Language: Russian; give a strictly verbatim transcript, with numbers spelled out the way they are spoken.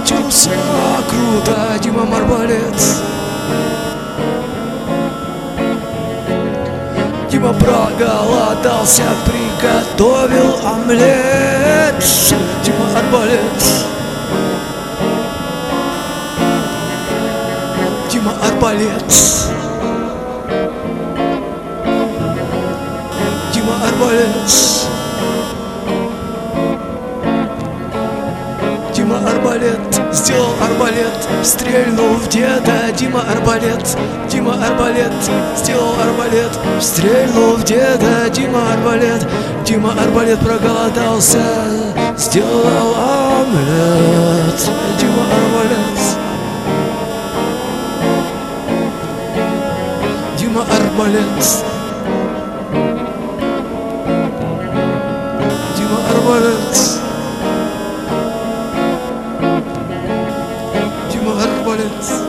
Учился круто Дима Арбалет. Дима проголодался, приготовил омлет. Дима Арбалет. Дима Арбалет. Дима Арбалет. Дима Арбалет сделал арбалет, стрельнул в деда. Дима Арбалет. Дима Арбалет сделал арбалет, стрельнул в деда. Дима Арбалет. Дима Арбалет проголодался, сделал омлет. Дима Арбалет. Дима Арбалет. Дима Арбалет. Дима Арбалет.